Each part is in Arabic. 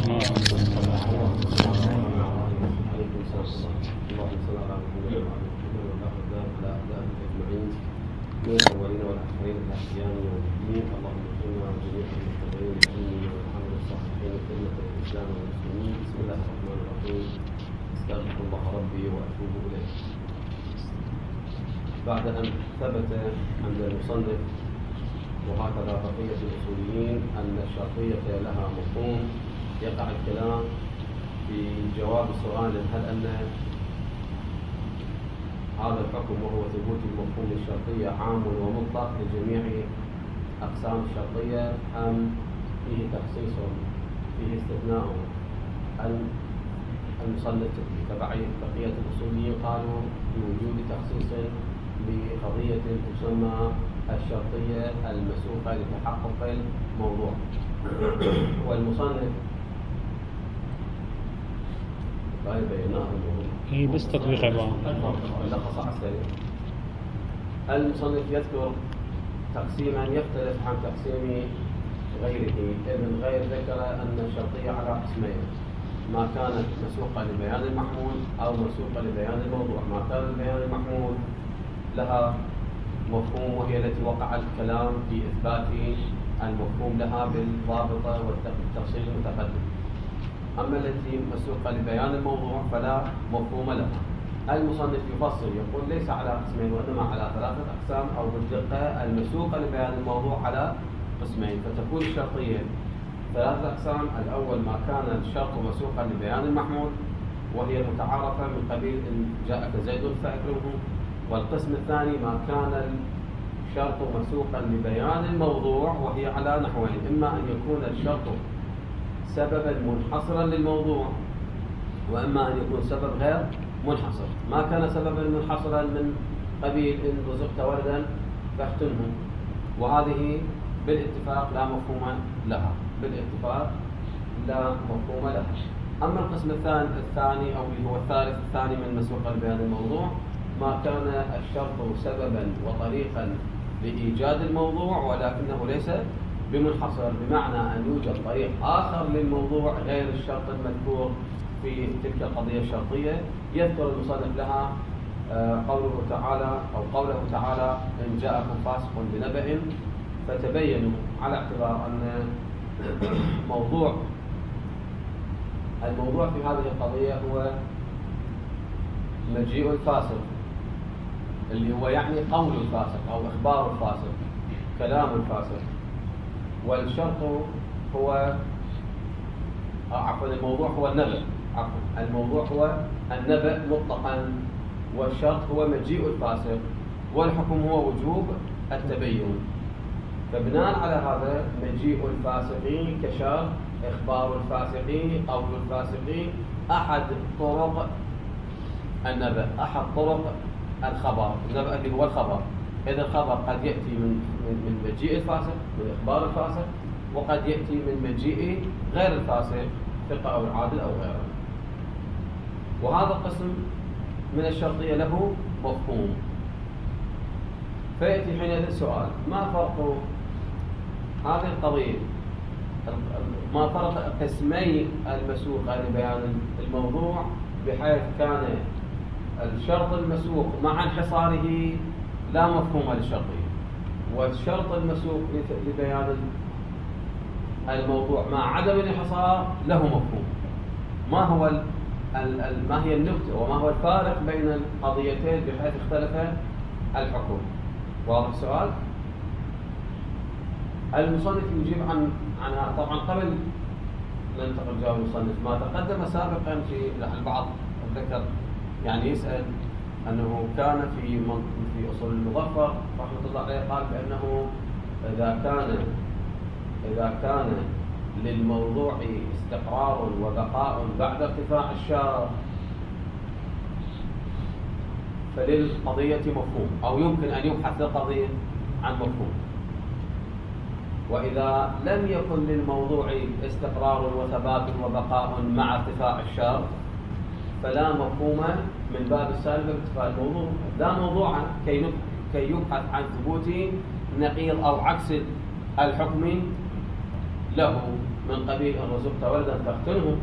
الأولين والآخرين الأحيان والدين اللهم اغفرنا وجميع المتبعين العلم والحمد الصالحين كلمة الإسلام والمسلمين. بسم الله الرحمن الرحيم. استغفر الله ربي وأتوب إليه. بعد أن ثبت عند المصنف وهكذا بقية الأصوليين أن الشرطية لها مفهوم، يقع الكلام في جواب السؤال هل أن هذا الحكم وهو ثبوت المفهوم الشرطية عام ومطلق لجميع أقسام الشرطية أم فيه تخصيص فيه استثناء. المصنف تبعية بقية الأصوليين قالوا بوجود تخصيص لقضية تسمى الشرطية المسوقة لتحقق الموضوع. والمصنف هي بس تطبيق عبارة. المصنف يذكر تقسيما يختلف عن تقسيم غيره. ابن غير ذكر أن الشرطية على قسمين: ما كانت مسوقة لبيان المحمول أو مسوقة لبيان الموضوع. ما كان لبيان المحمول لها مفهوم وهي التي وقع الكلام في إثبات المفهوم لها بالضابطة والتفصيل المتقدم. أما التي مسوقة لبيان الموضوع فلا مفهوم لها. المصنف يفصل يقول ليس على قسمين وإنما على ثلاثة أقسام، أو بالدقة المسوقة لبيان الموضوع على قسمين، فتكون الشرطية ثلاثة أقسام. الأول ما كان الشرط مسوقا لبيان المحمول وهي متعارفة من قبيل إن جاءك زيد فأكرمه. والقسم الثاني ما كان الشرط مسوقا لبيان الموضوع وهي على نحوين: إما أن يكون الشرط سببا منحصرا للموضوع، وإما أن يكون سبب غير منحصر. ما كان سببا منحصرا من قبيل إن رزقت ولدا فاختنه، وهذه بالاتفاق لا مفهوم لها، بالاتفاق لا مفهوم لها. أما القسم الثاني أو اللي هو الثالث الثاني من مسوق لبيان الموضوع، ما كان الشرط سببا وطريقا لإيجاد الموضوع ولكنه ليس بمنحصر، بمعنى أن يوجد طريق آخر للموضوع غير الشرط المذكور في تلك القضية الشرطية. يذكر المصنف لها قوله تعالى إن جاءكم فاسق بنبأ فتبينوا، على اعتبار أن الموضوع في هذه القضية هو مجيء الفاسق، اللي هو يعني قول الفاسق أو إخبار الفاسق، كلام الفاسق. والشرط هو الموضوع هو النبأ، الموضوع هو النبأ مطلقا، والشرط هو مجيء الفاسق، والحكم هو وجوب التبين. فبناء على هذا مجيء الفاسقين كشرط، إخبار الفاسقين، قول الفاسقين أحد طرق النبأ، أحد طرق الخبر. النبأ اللي هو الخبر. إذا الخبر قد يأتي من مجيء الفاسق، من إخبار الفاسق، وقد يأتي من مجيء غير الفاسق، ثقة أو عادل أو غيره. وهذا القسم من الشرطية له مفهوم. فيأتي حينئذ السؤال: ما فرق هذه القضية، ما فرق قسمي المسوق لبيان الموضوع، بحيث كان الشرط المسوق مع انحصاره لا مفهوم للشرطية، والشرط المسوق لبيان الموضوع مع عدم الانحصار له مفهوم. ما هي النكتة وما هو الفارق بين القضيتين بحيث اختلف الحكم؟ واضح السؤال؟ المصنف يجيب عنها. طبعا قبل ما ننتقل جواب المصنف، ما تقدم سابقا في البعض ذكر يعني يسأل أنه كان في أصول المظفر رحمة الله عليه قال بأنه إذا كان للموضوع استقرار وبقاء بعد ارتفاع الشرط فللقضية مفهوم، أو يمكن أن يبحث للقضية عن مفهوم. وإذا لم يكن للموضوع استقرار وثبات وبقاء مع ارتفاع الشرط فلا مفهوم من باب السالب ارتفاع الموضوع. لا موضوع كي يبحث عن ثبوت نقيض أو عكس الحكم له. من قبيل أن رزقت ولدا تقتله،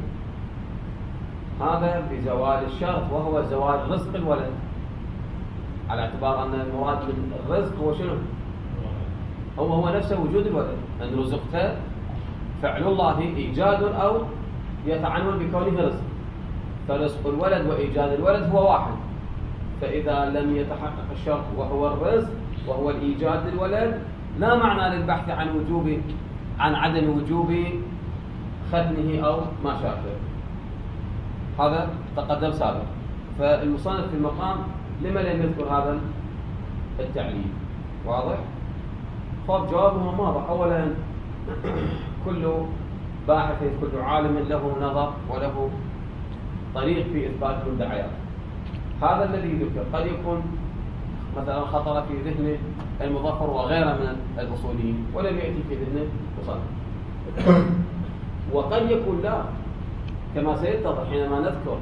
هذا بزوال الشرط وهو زوال رزق الولد، على اعتبار أن المراد من الرزق هو شنو؟ هو نفسه وجود الولد، أن رزقت فعل الله إيجاد أو يتعنون بكونه رزق، فرزق الولد وإيجاد الولد هو واحد. فإذا لم يتحقق الشرط وهو الرزق وهو الإيجاد للولد، لا معنى للبحث عن عدم وجوب ختنه أو ما شابه. هذا تقدم سابقا. فالمصنف في المقام لما لم يذكر هذا التعليل؟ واضح؟ طب جوابهم واضح. أولا كل باحث كل عالم له نظر وله طريق في إثبات المدعيات. هذا الذي ذكر قد يكون مثلا خطر في ذهن المظفر وغيره من الأصوليين ولم يأتي في ذهن المصنف، وقد يكون لا، كما سيتضح حينما نذكر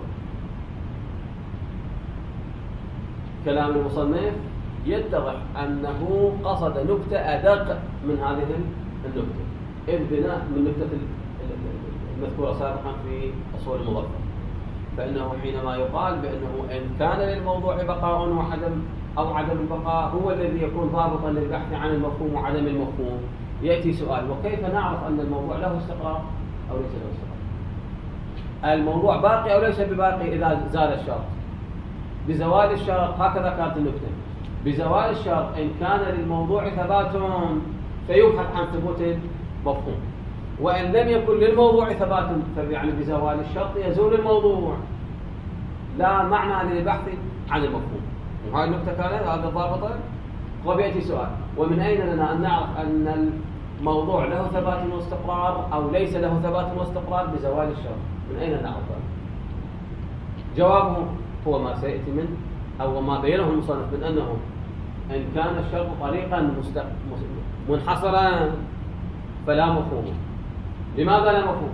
كلام المصنف يتضح أنه قصد نكتة أدق من هذه النكتة، إذ بناء من نكتة المذكورة سابقا في أصول المظفر، فإنه حينما يقال بأنه إن كان للموضوع بقاء أو عدم البقاء هو الذي يكون ضابطا للبحث عن المفهوم وعدم المفهوم، يأتي سؤال: وكيف نعرف أن الموضوع له استقرار أو ليس له استقرار؟ الموضوع باقي أو ليس بباقي إذا زال الشرط؟ بزوال الشرط، هكذا كانت النكتة، بزوال الشرط إن كان للموضوع ثبات فيبحث عن ثبوت المفهوم، وإن لم يكن للموضوع ثبات فيعني بزوال الشرط يزول الموضوع، لا معنى للبحث عن المفهوم. وهذه النكتة كانت هذا ضابطة. وبيأتي سؤال: ومن أين لنا أن نعرف أن الموضوع له ثبات واستقرار أو ليس له ثبات واستقرار بزوال الشرط؟ من أين نعرف ذلك؟ جوابه هو ما سيأتي منه أو ما بينه المصنف من أنه إن كان الشرط طريقا منحصرا فلا مفهوم. لماذا لا مفهوم؟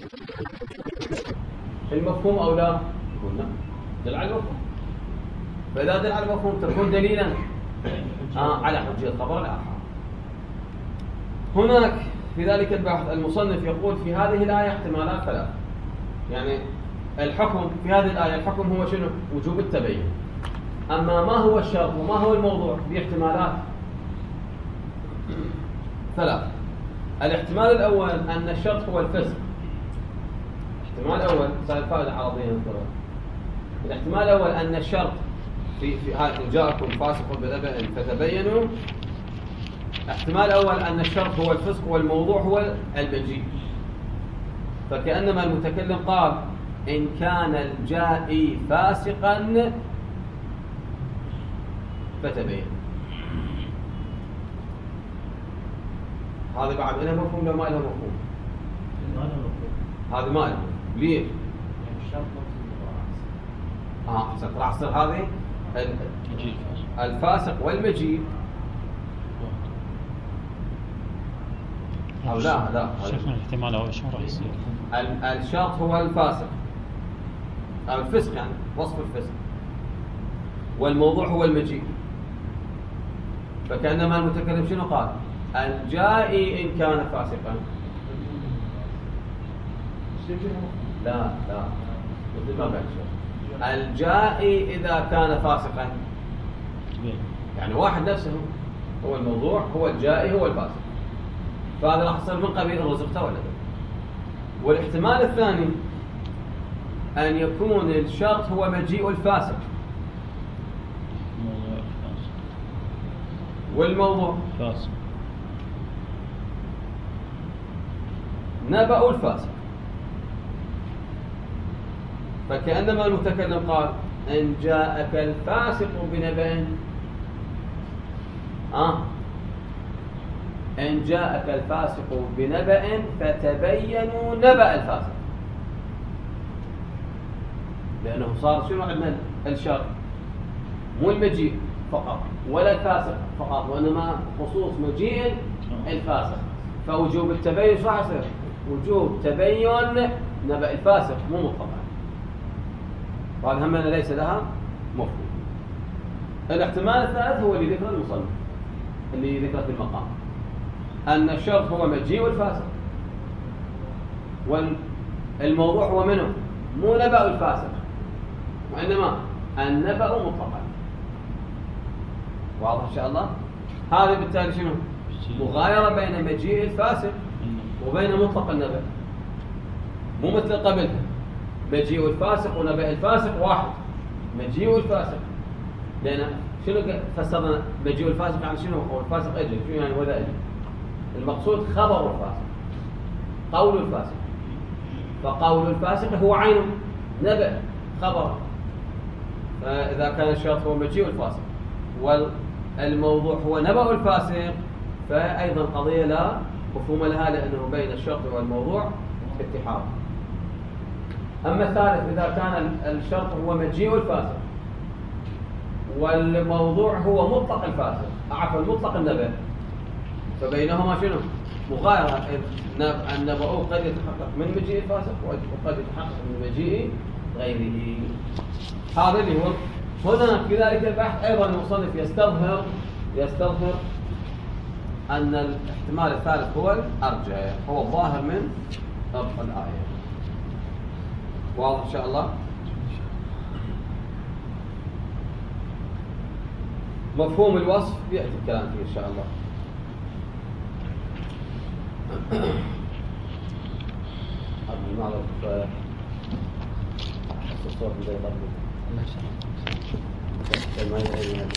المفهوم أو لا؟ قلنا دل على المفهوم. فإذا دل على مفهوم تكون دليلا على حجية خبر الآحاد. هناك في ذلك البحث المصنف يقول في هذه الآية احتمالات ثلاث. يعني الحكم في هذه الآية الحكم هو شنو؟ وجوب التبين. أما ما هو الشرط وما هو الموضوع باحتمالات ثلاث. الاحتمال الأول أن الشرط هو الفسق. الاحتمال الأول صار فائدة عرضية مثلا. الاحتمال الأول أن الشرط في إن جاءكم فاسق بنبأ فتبينوا. الاحتمال الأول أن الشرط هو الفسق والموضوع هو المجيء. فكأنما المتكلم قال إن كان الجائي فاسقا فتبين. هذا بعد إلها مفهوم لو ما إلها مفهوم؟ هذا ما إلها مفهوم. ليه؟ راح تصير هذه الفاسق والمجيء أو لا شيخنا الاحتمال أو إيش راح يصير؟ الشرط هو الفاسق أو الفسق، يعني وصف الفسق، والموضوع هو المجيء. فكأنما المتكلم شنو قال؟ الجائي إن كان فاسقا. لا مثل ما بعد الجائي إذا كان فاسقا، يعني واحد نفسه هو الموضوع هو الجائي هو الفاسق. فهذا راح يصير من قبيل الرزقته ولا لا. والاحتمال الثاني أن يكون الشرط هو مجيء الفاسق والموضوع فاسق نبأ الفاسق. فكأنما المتكلم قال إن جاءك الفاسق بنبأ إن جاءك الفاسق بنبأ فتبينوا نبأ الفاسق. لأنه صار شنو عندنا الشرط مو المجيء فقط ولا الفاسق فقط، وإنما خصوص مجيء الفاسق. فوجوب التبين شو راح يصير؟ وجوب تبين نبأ الفاسق مو مطلقا. وهذا همنا ليس لها مفهوم. الاحتمال الثالث هو اللي ذكره المصنف اللي ذكره في المقام، أن الشرط هو مجيء الفاسق والموضوع هو منه مو نبأ الفاسق وإنما النبأ مطلقا. واضح إن شاء الله؟ هذا بالتالي شنو؟ مغايرة بين مجيء الفاسق وبين مطلق النبأ، مو مثل قبلها مجيء الفاسق ونبأ الفاسق واحد. مجيء الفاسق لأن شنو فسرنا مجيء الفاسق يعني شنو؟ هو الفاسق أجل، شنو يعني وذا أجل؟ المقصود خبر الفاسق، قول الفاسق. فقول الفاسق هو عينه نبأ خبر. فإذا كان الشرط هو مجيء الفاسق والموضوع هو نبأ الفاسق فأيضا قضية لا مفهوم لها، لأنه بين الشرط والموضوع اتحاد. أما الثالث إذا كان الشرط هو مجيء الفاسق والموضوع هو مطلق الفاسق مطلق النبأ، فبينهما شنو؟ مغايرة. النبأ قد يتحقق من مجيء الفاسق وقد يتحقق من مجيء غيره. هذا اللي هو هنا في ذلك البحث. أيضا المصنف يستظهر أن الاحتمال الثالث هو الأرجح، هو الظاهر من طرف الآية. واضح إن شاء الله؟ مفهوم الوصف يأتي الكلام فيه إن شاء الله. قبل ما أعرف الصوت بدأ يضرب. ما شاء الله.